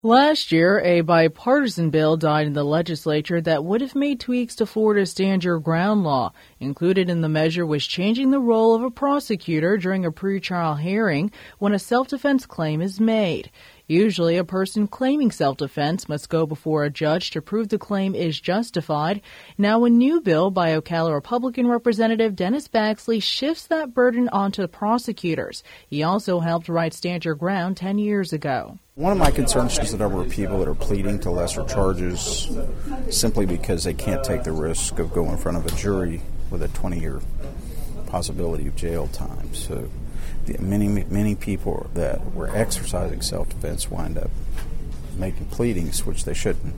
Last year, a bipartisan bill died in the legislature that would have made tweaks to Florida's Stand Your Ground law. Included in the measure was changing the role of a prosecutor during a pretrial hearing when a self-defense claim is made. Usually, a person claiming self-defense must go before a judge to prove the claim is justified. Now, a new bill by Ocala Republican Representative Dennis Baxley shifts that burden onto prosecutors. He also helped write Stand Your Ground 10 years ago. One of my concerns is the number of people that are pleading to lesser charges simply because they can't take the risk of going in front of a jury with a 20-year possibility of jail time. So many people that were exercising self-defense wind up making pleadings, which they shouldn't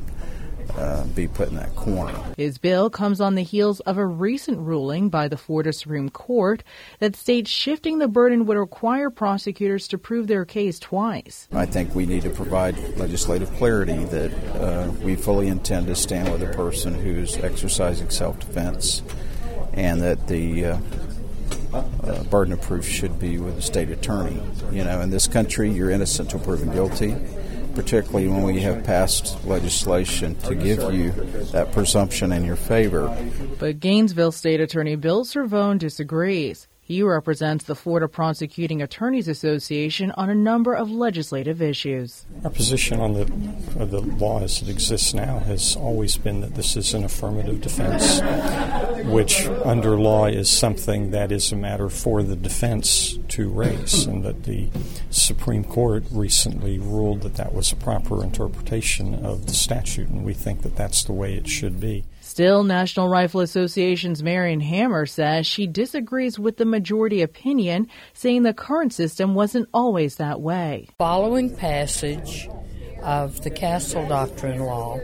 be put in that corner. His bill comes on the heels of a recent ruling by the Florida Supreme Court that states shifting the burden would require prosecutors to prove their case twice. I think we need to provide legislative clarity that we fully intend to stand with a person who's exercising self-defense, and that the burden of proof should be with the state attorney. You know, in this country, you're innocent until proven guilty, particularly when we have passed legislation to give you that presumption in your favor. But Gainesville State Attorney Bill Cervone disagrees. He represents the Florida Prosecuting Attorneys Association on a number of legislative issues. Our position on the law as it exists now has always been that this is an affirmative defense, which under law is something that is a matter for the defense to raise, and that the Supreme Court recently ruled that that was a proper interpretation of the statute, and we think that that's the way it should be. Still, National Rifle Association's Marion Hammer says she disagrees with the majority opinion, saying the current system wasn't always that way. Following passage of the Castle Doctrine law,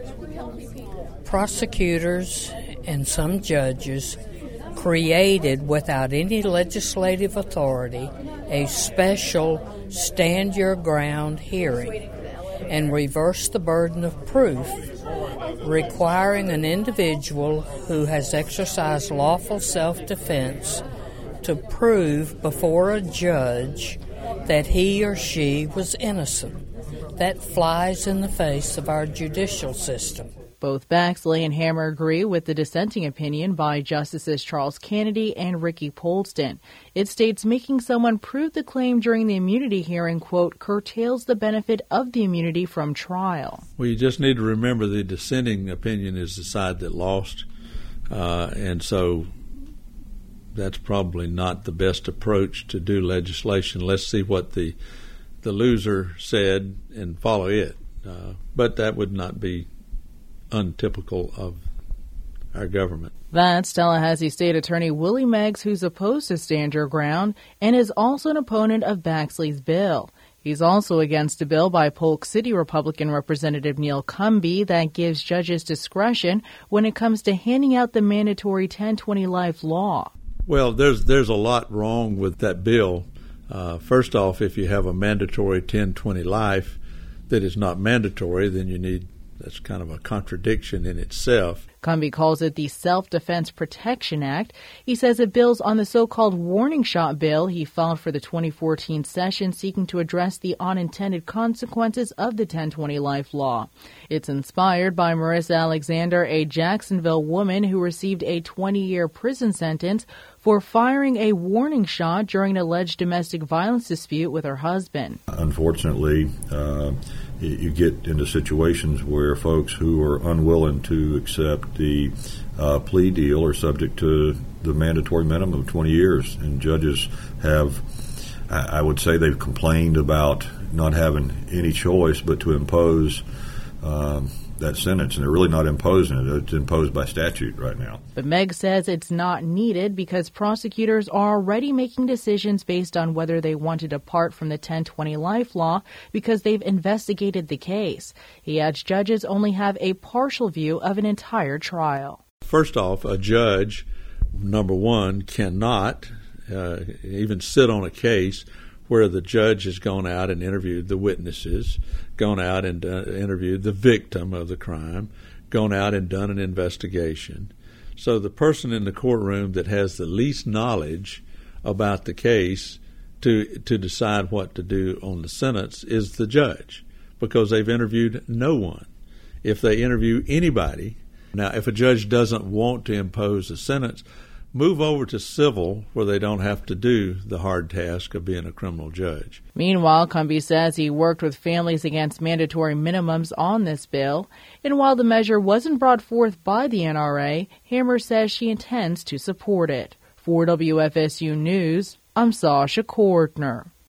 prosecutors and some judges created, without any legislative authority, a special Stand Your Ground hearing and reversed the burden of proof, requiring an individual who has exercised lawful self-defense to prove before a judge that he or she was innocent. That flies in the face of our judicial system. Both Baxley and Hammer agree with the dissenting opinion by Justices Charles Kennedy and Ricky Polston. It states making someone prove the claim during the immunity hearing, quote, curtails the benefit of the immunity from trial. Well, you just need to remember the dissenting opinion is the side that lost, and so that's probably not the best approach to do legislation. Let's see what the loser said and follow it. But that would not be untypical of our government. That's Tallahassee State Attorney Willie Meggs, who's opposed to Stand Your Ground and is also an opponent of Baxley's bill. He's also against a bill by Polk City Republican Representative Neil Cumby that gives judges discretion when it comes to handing out the mandatory 1020 life law. Well, there's a lot wrong with that bill. First off, if you have a mandatory 1020 life that is not mandatory, then that's kind of a contradiction in itself. Cumby calls it the Self-Defense Protection Act. He says it builds on the so-called warning shot bill he filed for the 2014 session seeking to address the unintended consequences of the 1020 life law. It's inspired by Marissa Alexander, a Jacksonville woman who received a 20-year prison sentence for firing a warning shot during an alleged domestic violence dispute with her husband. Unfortunately, you get into situations where folks who are unwilling to accept the plea deal are subject to the mandatory minimum of 20 years. And judges have, I would say they've complained about not having any choice but to impose that sentence, and they're really not imposing it. It's imposed by statute right now. But Meg says it's not needed because prosecutors are already making decisions based on whether they want to depart from the 1020 life law because they've investigated the case. He adds judges only have a partial view of an entire trial. First off, a judge, number one, cannot even sit on a case where the judge has gone out and interviewed the witnesses, gone out and interviewed the victim of the crime, gone out and done an investigation. So the person in the courtroom that has the least knowledge about the case to decide what to do on the sentence is the judge. because they've interviewed no one. If they interview anybody, now if a judge doesn't want to impose a sentence, move over to civil where they don't have to do the hard task of being a criminal judge. Meanwhile, Cumby says he worked with Families Against Mandatory Minimums on this bill, and while the measure wasn't brought forth by the NRA, Hammer says she intends to support it. For WFSU News, I'm Sasha Kortner.